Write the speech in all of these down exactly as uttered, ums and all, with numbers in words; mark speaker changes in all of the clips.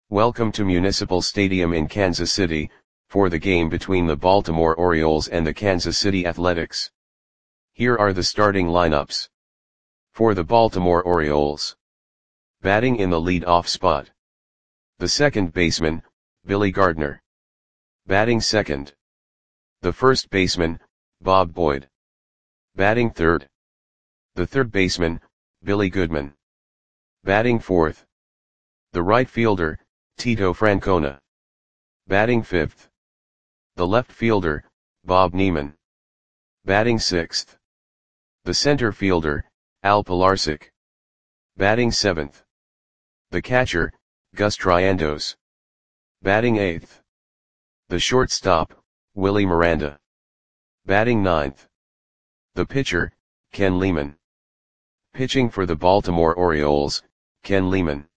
Speaker 1: Welcome to Municipal Stadium in Kansas City, for the game between the Baltimore Orioles and the Kansas City Athletics. Here are the starting lineups. For the Baltimore Orioles. Batting in the lead-off spot. The second baseman, Billy Gardner. Batting second. The first baseman, Bob Boyd. Batting third. The third baseman, Billy Goodman. Batting fourth. The right fielder, Tito Francona. Batting fifth. The left fielder, Bob Neiman. Batting sixth. The center fielder, Al Pilarczyk. Batting seventh. The catcher, Gus Triandos. Batting eighth. The shortstop, Willie Miranda. Batting ninth. The pitcher, Ken Lehman. Pitching for the Baltimore Orioles, Ken Lehman.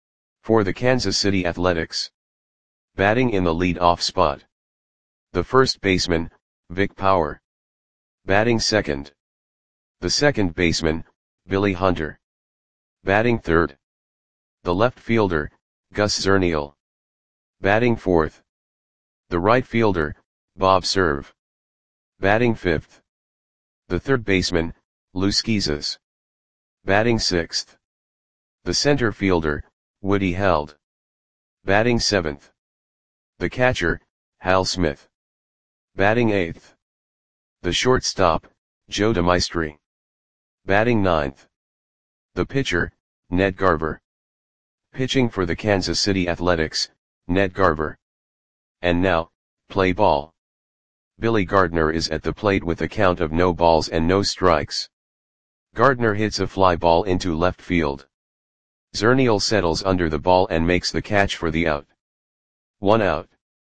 Speaker 1: For the Kansas City Athletics. Batting in the lead-off spot. The first baseman, Vic Power. Batting second. The second baseman, Billy Hunter. Batting third. The left fielder, Gus Zernial. Batting fourth. The right fielder, Bob Cerv. Batting fifth. The third baseman, Lou Schizas. Batting sixth. The center fielder, Woody Held. Batting seventh. The catcher, Hal Smith. Batting eighth. The shortstop, Joe DeMaestri. Batting ninth. The pitcher, Ned Garver. Pitching for the Kansas City Athletics, Ned Garver. And now, play ball. Billy Gardner is at the plate with a count of no balls and no strikes. Gardner hits a fly ball into left field. Zernial settles under the ball and makes the catch for the out. One out.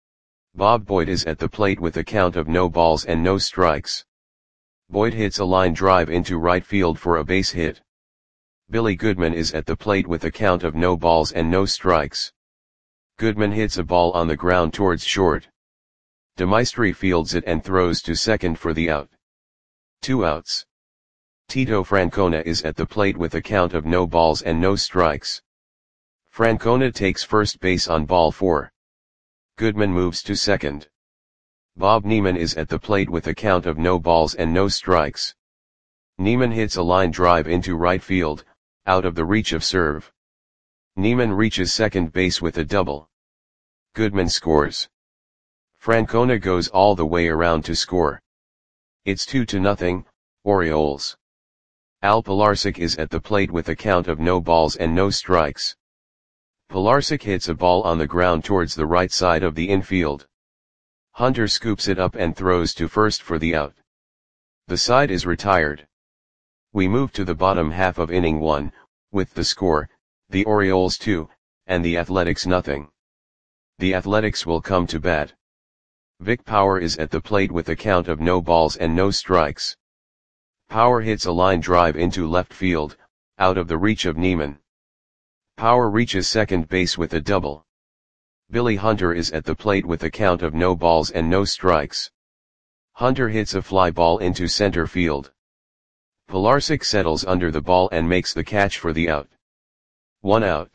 Speaker 1: Bob Boyd is at the plate with a count of no balls and no strikes. Boyd hits a line drive into right field for a base hit. Billy Goodman is at the plate with a count of no balls and no strikes. Goodman hits a ball on the ground towards short. DeMaestri fields it and throws to second for the out. Two outs. Tito Francona is at the plate with a count of no balls and no strikes. Francona takes first base on ball four. Goodman moves to second. Bob Neiman is at the plate with a count of no balls and no strikes. Neiman hits a line drive into right field, out of the reach of Cerv. Neiman reaches second base with a double. Goodman scores. Francona goes all the way around to score. It's two to nothing, Orioles. Al Pilarczyk is at the plate with a count of no balls and no strikes. Pilarczyk hits a ball on the ground towards the right side of the infield. Hunter scoops it up and throws to first for the out. The side is retired. We move to the bottom half of inning one, with the score, the Orioles two, and the Athletics nothing. The Athletics will come to bat. Vic Power is at the plate with a count of no balls and no strikes. Power hits a line drive into left field, out of the reach of Neiman. Power reaches second base with a double. Billy Hunter is at the plate with a count of no balls and no strikes. Hunter hits a fly ball into center field. Pilarczyk settles under the ball and makes the catch for the out. One out.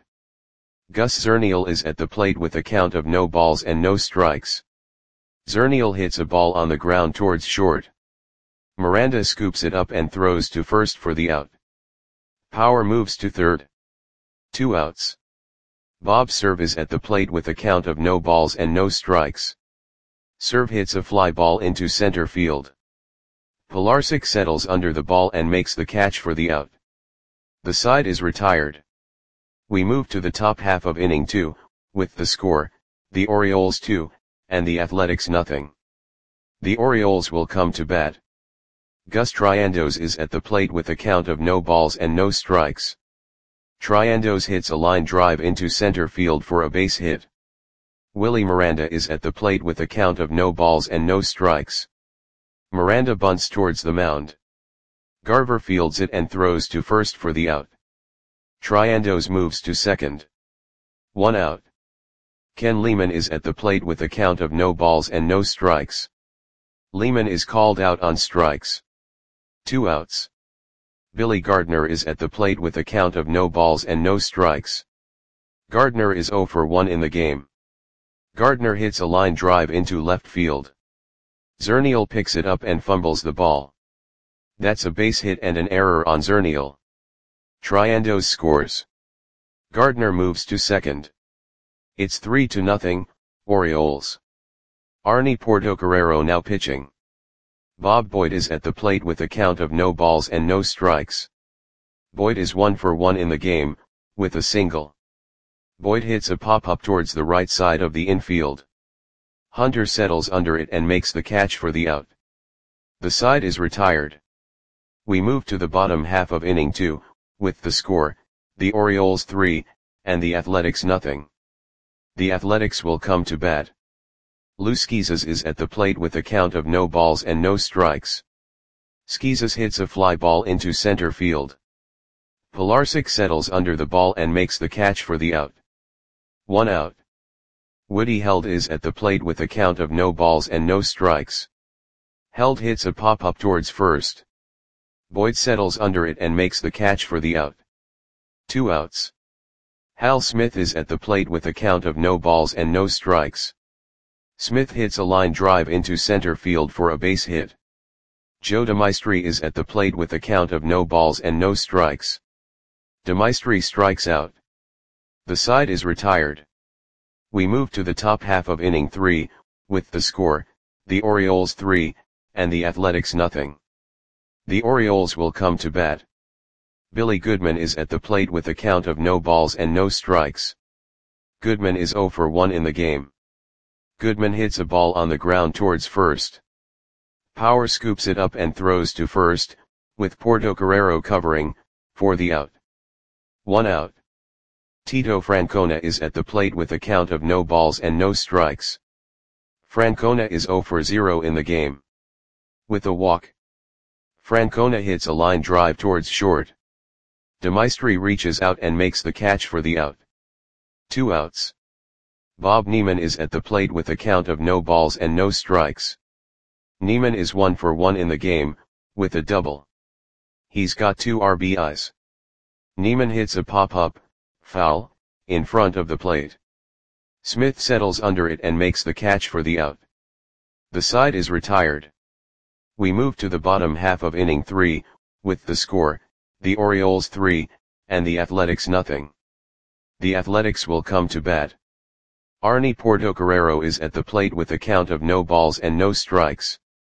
Speaker 1: Gus Zernial is at the plate with a count of no balls and no strikes. Zernial hits a ball on the ground towards short. Miranda scoops it up and throws to first for the out. Power moves to third. Two outs. Bob Cerv is at the plate with a count of no balls and no strikes. Cerv hits a fly ball into center field. Pilarczyk settles under the ball and makes the catch for the out. The side is retired. We move to the top half of inning two, with the score, the Orioles two, and the Athletics nothing. The Orioles will come to bat. Gus Triandos is at the plate with a count of no balls and no strikes. Triandos hits a line drive into center field for a base hit. Willie Miranda is at the plate with a count of no balls and no strikes. Miranda bunts towards the mound. Garver fields it and throws to first for the out. Triandos moves to second. One out. Ken Lehman is at the plate with a count of no balls and no strikes. Lehman is called out on strikes. Two outs. Billy Gardner is at the plate with a count of no balls and no strikes. Gardner is zero for one in the game. Gardner hits a line drive into left field. Zernial picks it up and fumbles the ball. That's a base hit and an error on Zernial. Triandos scores. Gardner moves to second. It's three to nothing, Orioles. Arnie Portocarrero now pitching. Bob Boyd is at the plate with a count of no balls and no strikes. Boyd is one for one in the game, with a single. Boyd hits a pop-up towards the right side of the infield. Hunter settles under it and makes the catch for the out. The side is retired. We move to the bottom half of inning two, with the score, the Orioles three, and the Athletics nothing. The Athletics will come to bat. Lou Schizas is at the plate with a count of no balls and no strikes. Schizas hits a fly ball into center field. Pilarczyk settles under the ball and makes the catch for the out. One out. Woody Held is at the plate with a count of no balls and no strikes. Held hits a pop-up towards first. Boyd settles under it and makes the catch for the out. Two outs. Hal Smith is at the plate with a count of no balls and no strikes. Smith hits a line drive into center field for a base hit. Joe DeMaestri is at the plate with a count of no balls and no strikes. DeMaestri strikes out. The side is retired. We move to the top half of inning three, with the score, the Orioles three, and the Athletics nothing. The Orioles will come to bat. Billy Goodman is at the plate with a count of no balls and no strikes. Goodman is zero for one in the game. Goodman hits a ball on the ground towards first. Power scoops it up and throws to first, with Portocarrero covering, for the out. One out. Tito Francona is at the plate with a count of no balls and no strikes. Francona is zero for zero in the game. With a walk. Francona hits a line drive towards short. DeMaestri reaches out and makes the catch for the out. Two outs. Bob Neiman is at the plate with a count of no balls and no strikes. Neiman is one for one in the game, with a double. He's got two R B Is. Neiman hits a pop-up, foul, in front of the plate. Smith settles under it and makes the catch for the out. The side is retired. We move to the bottom half of inning three, with the score, the Orioles three, and the Athletics nothing. The Athletics will come to bat. Arnie Portocarrero is at the plate with a count of no balls and no strikes.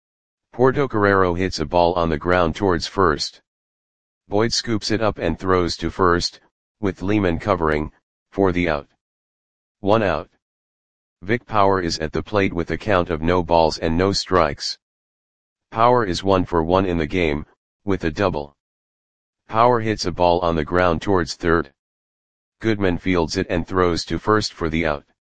Speaker 1: Portocarrero hits a ball on the ground towards first. Boyd scoops it up and throws to first, with Lehman covering, for the out. One out. Vic Power is at the plate with a count of no balls and no strikes. Power is one for one in the game, with a double. Power hits a ball on the ground towards third. Goodman fields it and throws to first for the out.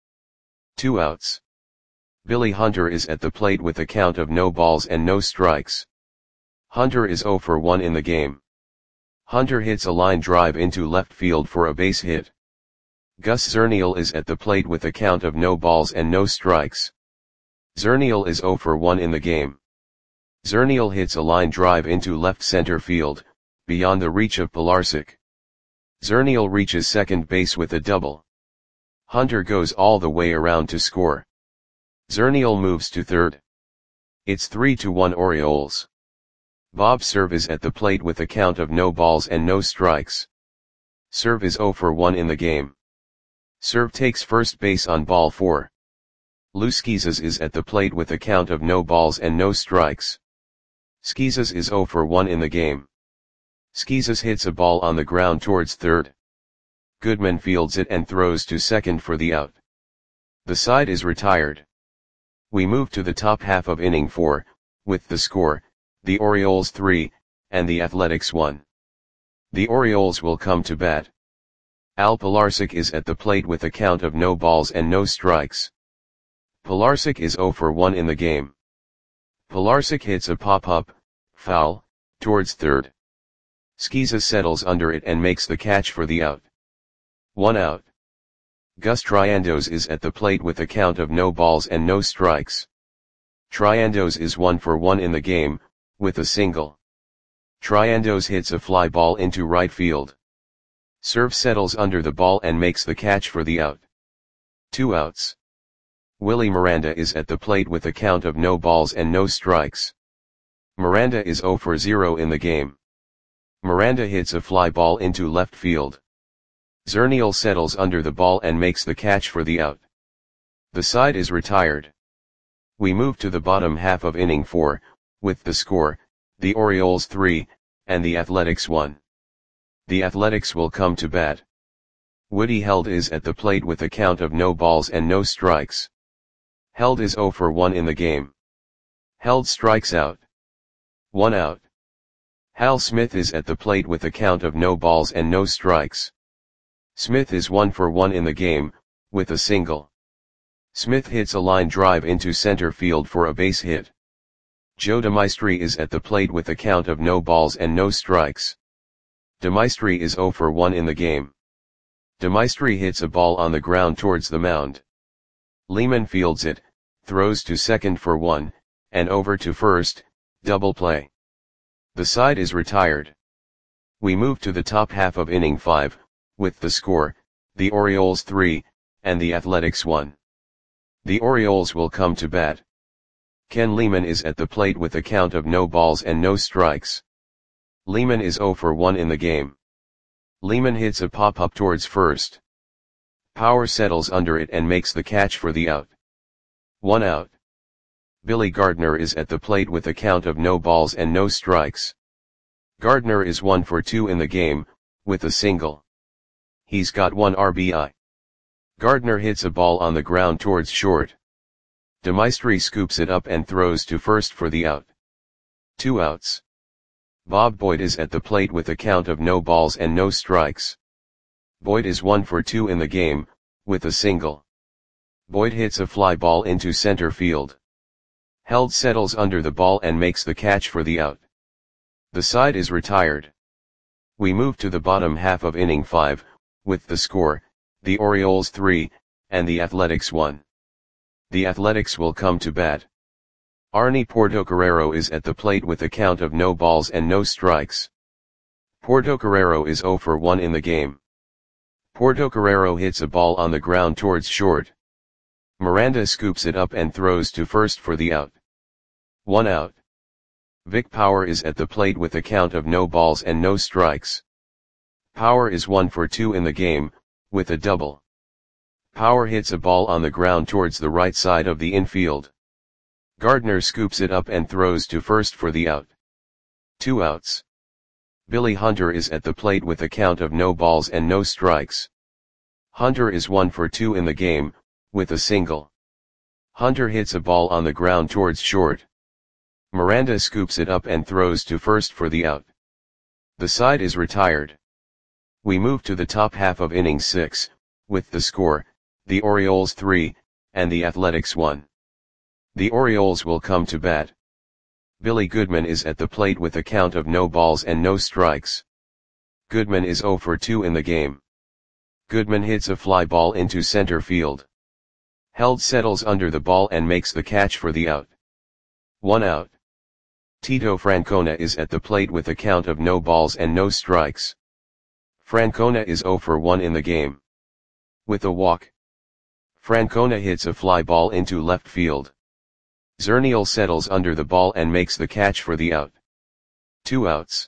Speaker 1: Two outs. Billy Hunter is at the plate with a count of no balls and no strikes. Hunter is zero for one in the game. Hunter hits a line drive into left field for a base hit. Gus Zernial is at the plate with a count of no balls and no strikes. Zernial is zero for one in the game. Zernial hits a line drive into left center field, beyond the reach of Pilarczyk. Zernial reaches second base with a double. Hunter goes all the way around to score. Zernial moves to third. It's three to one Orioles. Bob Cerv is at the plate with a count of no balls and no strikes. Cerv is zero for one in the game. Cerv takes first base on ball four. Lou Schizas is at the plate with a count of no balls and no strikes. Schizas is zero for one in the game. Schizas hits a ball on the ground towards third. Goodman fields it and throws to second for the out. The side is retired. We move to the top half of inning four, with the score, the Orioles three, and the Athletics one. The Orioles will come to bat. Al Pilarczyk is at the plate with a count of no balls and no strikes. Pilarczyk is zero for one in the game. Pilarczyk hits a pop-up, foul, towards third. Schizas settles under it and makes the catch for the out. One out. Gus Triandos is at the plate with a count of no balls and no strikes. Triandos is one for one in the game, with a single. Triandos hits a fly ball into right field. Serve settles under the ball and makes the catch for the out. Two outs. Willie Miranda is at the plate with a count of no balls and no strikes. Miranda is zero for zero in the game. Miranda hits a fly ball into left field. Zernial settles under the ball and makes the catch for the out. The side is retired. We move to the bottom half of inning four, with the score, the Orioles three, and the Athletics one. The Athletics will come to bat. Woody Held is at the plate with a count of no balls and no strikes. Held is zero for one in the game. Held strikes out. One out. Hal Smith is at the plate with a count of no balls and no strikes. Smith is one for one in the game, with a single. Smith hits a line drive into center field for a base hit. Joe DeMaestri is at the plate with a count of no balls and no strikes. DeMaestri is zero for one in the game. DeMaestri hits a ball on the ground towards the mound. Lehman fields it, throws to second for one, and over to first, double play. The side is retired. We move to the top half of inning five, with the score, the Orioles three, and the Athletics one. The Orioles will come to bat. Ken Lehman is at the plate with a count of no balls and no strikes. Lehman is zero for one in the game. Lehman hits a pop-up towards first. Power settles under it and makes the catch for the out. One out. Billy Gardner is at the plate with a count of no balls and no strikes. Gardner is one for two in the game, with a single. He's got one R B I. Gardner hits a ball on the ground towards short. DeMaestri scoops it up and throws to first for the out. Two outs. Bob Boyd is at the plate with a count of no balls and no strikes. Boyd is one for two in the game, with a single. Boyd hits a fly ball into center field. Held settles under the ball and makes the catch for the out. The side is retired. We move to the bottom half of inning five, with the score, the Orioles three, and the Athletics one. The Athletics will come to bat. Arnie Portocarrero is at the plate with a count of no balls and no strikes. Portocarrero is zero for one in the game. Portocarrero hits a ball on the ground towards short. Miranda scoops it up and throws to first for the out. One out. Vic Power is at the plate with a count of no balls and no strikes. Power is one for two in the game, with a double. Power hits a ball on the ground towards the right side of the infield. Gardner scoops it up and throws to first for the out. Two outs. Billy Hunter is at the plate with a count of no balls and no strikes. Hunter is one for two in the game, with a single. Hunter hits a ball on the ground towards short. Miranda scoops it up and throws to first for the out. The side is retired. We move to the top half of inning six, with the score, the Orioles three, and the Athletics one. The Orioles will come to bat. Billy Goodman is at the plate with a count of no balls and no strikes. Goodman is zero for two in the game. Goodman hits a fly ball into center field. Held settles under the ball and makes the catch for the out. One out. Tito Francona is at the plate with a count of no balls and no strikes. Francona is zero for one in the game. With a walk. Francona hits a fly ball into left field. Zernial settles under the ball and makes the catch for the out. Two outs.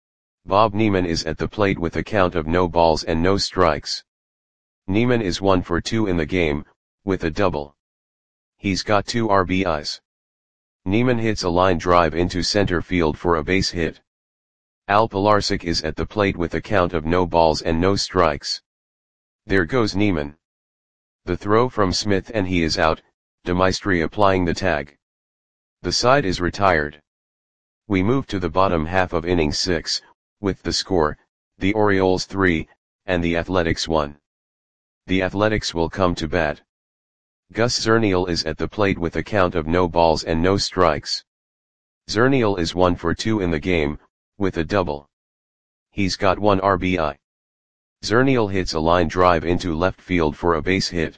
Speaker 1: Bob Neiman is at the plate with a count of no balls and no strikes. Neiman is one for two in the game, with a double. He's got two R B Is. Neiman hits a line drive into center field for a base hit. Al Pilarczyk is at the plate with a count of no balls and no strikes. There goes Neiman. The throw from Smith and he is out, DeMaestri applying the tag. The side is retired. We move to the bottom half of inning six, with the score, the Orioles three, and the Athletics one. The Athletics will come to bat. Gus Zernial is at the plate with a count of no balls and no strikes. Zernial is one for two in the game, with a double. He's got one R B I. Zernial hits a line drive into left field for a base hit.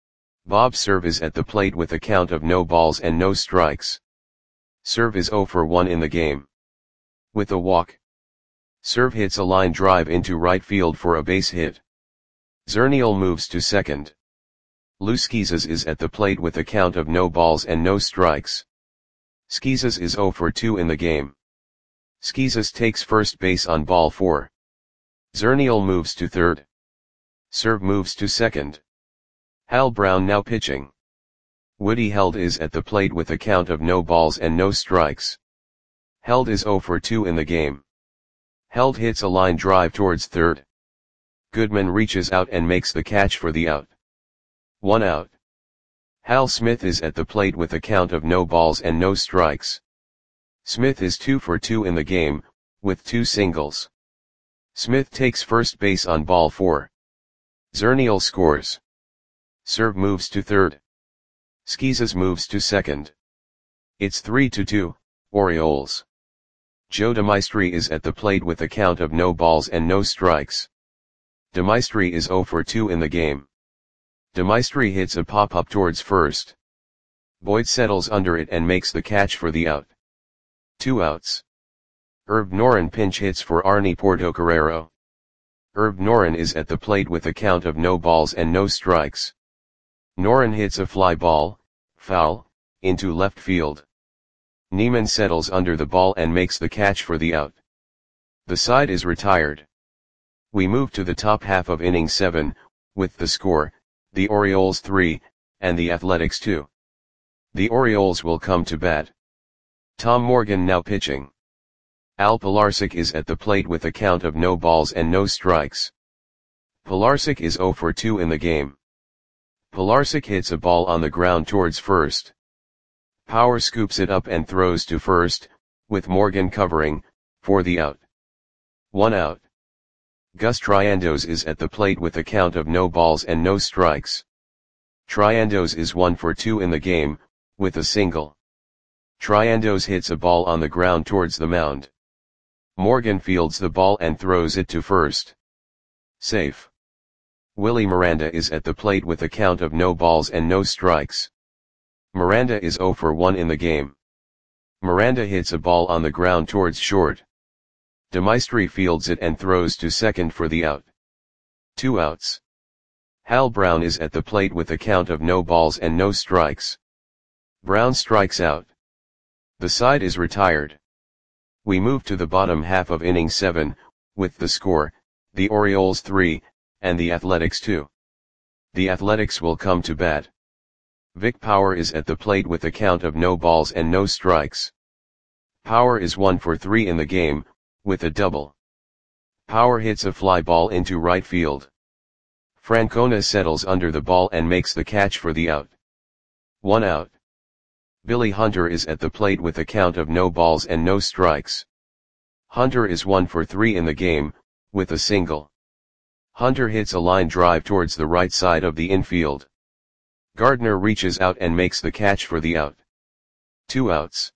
Speaker 1: Bob Cerv is at the plate with a count of no balls and no strikes. Cerv is zero for one in the game. With a walk. Serve hits a line drive into right field for a base hit. Zernial moves to second. Lou Schizas is at the plate with a count of no balls and no strikes. Schizas is zero for two in the game. Schizas takes first base on ball four. Zernial moves to third. Serve moves to second. Hal Brown now pitching. Woody Held is at the plate with a count of no balls and no strikes. Held is zero for two in the game. Held hits a line drive towards third. Goodman reaches out and makes the catch for the out. One out. Hal Smith is at the plate with a count of no balls and no strikes. Smith is two for two in the game, with two singles. Smith takes first base on ball four. Zernial scores. Serve moves to third. Schizas moves to second. It's three to two, Orioles. Joe DeMaestri is at the plate with a count of no balls and no strikes. DeMaestri is zero for two in the game. DeMaestri hits a pop-up towards first. Boyd settles under it and makes the catch for the out. Two outs. Herb Noren pinch hits for Arnie Portocarrero. Herb Noren is at the plate with a count of no balls and no strikes. Noren hits a fly ball, foul, into left field. Neiman settles under the ball and makes the catch for the out. The side is retired. We move to the top half of inning seven, with the score, the Orioles three, and the Athletics two. The Orioles will come to bat. Tom Morgan now pitching. Al Pilarczyk is at the plate with a count of no balls and no strikes. Pilarczyk is zero for two in the game. Pilarczyk hits a ball on the ground towards first. Power scoops it up and throws to first, with Morgan covering, for the out. One out. Gus Triandos is at the plate with a count of no balls and no strikes. Triandos is one for two in the game, with a single. Triandos hits a ball on the ground towards the mound. Morgan fields the ball and throws it to first. Safe. Willie Miranda is at the plate with a count of no balls and no strikes. Miranda is zero for one in the game. Miranda hits a ball on the ground towards short. DeMaestri fields it and throws to second for the out. Two outs. Hal Brown is at the plate with a count of no balls and no strikes. Brown strikes out. The side is retired. We move to the bottom half of inning seven, with the score, the Orioles three, and the Athletics two. The Athletics will come to bat. Vic Power is at the plate with a count of no balls and no strikes. Power is one for three in the game, with a double. Power hits a fly ball into right field. Francona settles under the ball and makes the catch for the out. One out. Billy Hunter is at the plate with a count of no balls and no strikes. Hunter is one for three in the game, with a single. Hunter hits a line drive towards the right side of the infield. Gardner reaches out and makes the catch for the out. Two outs.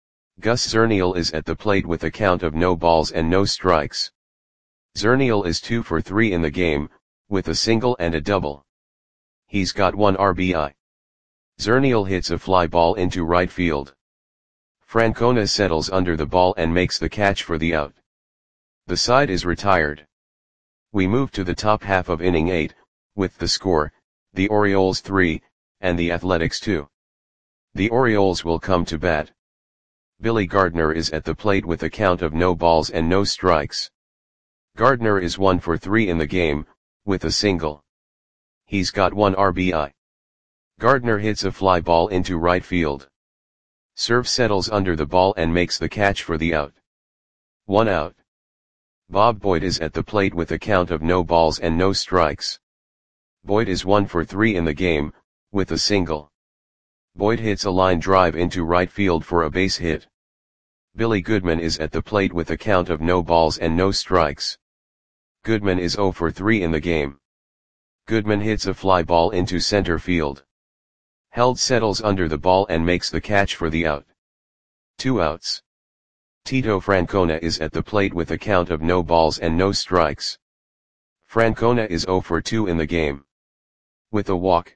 Speaker 1: Gus Zernial is at the plate with a count of no balls and no strikes. Zernial is two for three in the game, with a single and a double. He's got one R B I. Zernial hits a fly ball into right field. Francona settles under the ball and makes the catch for the out. The side is retired. We move to the top half of inning eight, with the score, the Orioles three, and the Athletics two. The Orioles will come to bat. Billy Gardner is at the plate with a count of no balls and no strikes. Gardner is one for three in the game, with a single. He's got one R B I. Gardner hits a fly ball into right field. Serve settles under the ball and makes the catch for the out. One out. Bob Boyd is at the plate with a count of no balls and no strikes. Boyd is one for three in the game, with a single. Boyd hits a line drive into right field for a base hit. Billy Goodman is at the plate with a count of no balls and no strikes. Goodman is zero for three in the game. Goodman hits a fly ball into center field. Held settles under the ball and makes the catch for the out. Two outs. Tito Francona is at the plate with a count of no balls and no strikes. Francona is zero for two in the game. With a walk.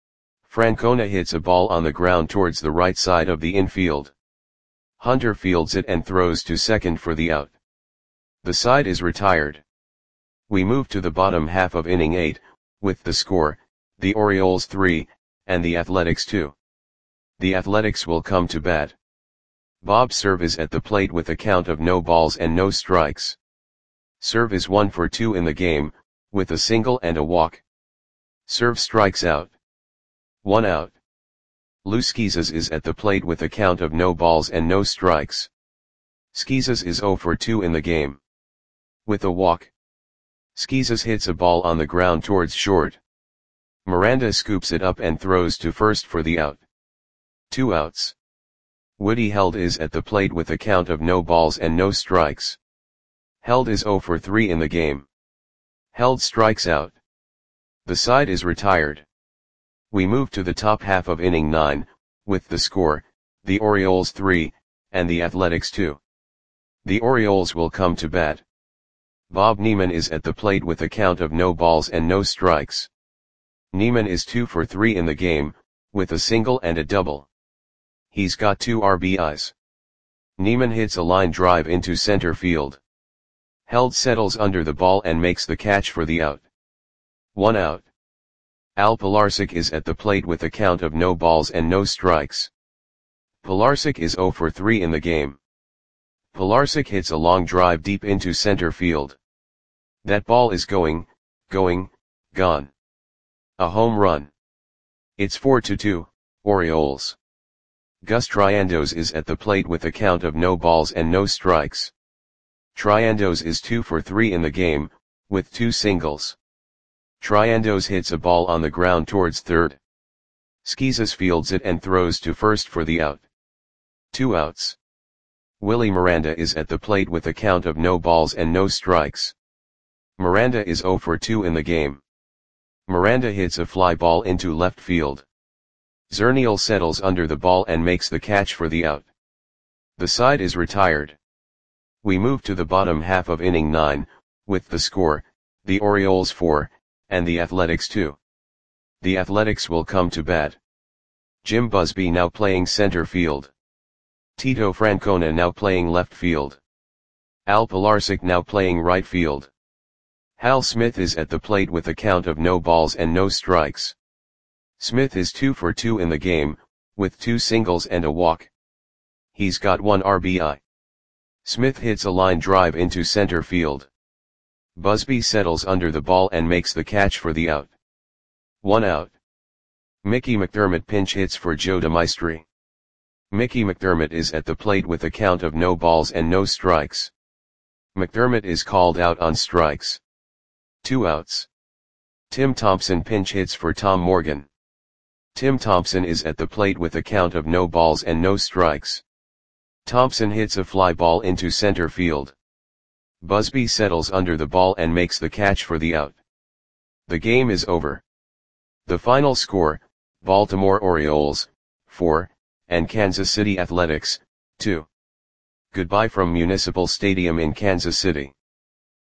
Speaker 1: Francona hits a ball on the ground towards the right side of the infield. Hunter fields it and throws to second for the out. The side is retired. We move to the bottom half of inning eight, with the score, the Orioles three, and the Athletics two. The Athletics will come to bat. Bob Cerv is at the plate with a count of no balls and no strikes. Cerv is one for two in the game, with a single and a walk. Cerv strikes out. One out. Lou Schizas is at the plate with a count of no balls and no strikes. Schizas is zero for two in the game. With a walk. Schizas hits a ball on the ground towards short. Miranda scoops it up and throws to first for the out. Two outs. Woody Held is at the plate with a count of no balls and no strikes. Held is zero for three in the game. Held strikes out. The side is retired. We move to the top half of inning nine, with the score, the Orioles three, and the Athletics two. The Orioles will come to bat. Bob Neiman is at the plate with a count of no balls and no strikes. Neiman is two for three in the game, with a single and a double. He's got two R B Is. Neiman hits a line drive into center field. Held settles under the ball and makes the catch for the out. One out. Al Pilarczyk is at the plate with a count of no balls and no strikes. Pilarczyk is zero for three in the game. Pilarczyk hits a long drive deep into center field. That ball is going, going, gone. A home run. It's four to two, Orioles. Gus Triandos is at the plate with a count of no balls and no strikes. Triandos is two for three in the game, with two singles. Triandos hits a ball on the ground towards third. Schizas fields it and throws to first for the out. Two outs. Willie Miranda is at the plate with a count of no balls and no strikes. Miranda is zero for two in the game. Miranda hits a fly ball into left field. Zernial settles under the ball and makes the catch for the out. The side is retired. We move to the bottom half of inning nine, with the score, the Orioles four, and the Athletics two. The Athletics will come to bat. Jim Busby now playing center field. Tito Francona now playing left field. Al Pilarczyk now playing right field. Hal Smith is at the plate with a count of no balls and no strikes. Smith is two for two in the game, with two singles and a walk. He's got one R B I. Smith hits a line drive into center field. Busby settles under the ball and makes the catch for the out. One out. Mickey McDermott pinch hits for Joe DeMaestri. Mickey McDermott is at the plate with a count of no balls and no strikes. McDermott is called out on strikes. Two outs. Tim Thompson pinch hits for Tom Morgan. Tim Thompson is at the plate with a count of no balls and no strikes. Thompson hits a fly ball into center field. Busby settles under the ball and makes the catch for the out. The game is over. The final score, Baltimore Orioles, four, and Kansas City Athletics, two. Goodbye from Municipal Stadium in Kansas City.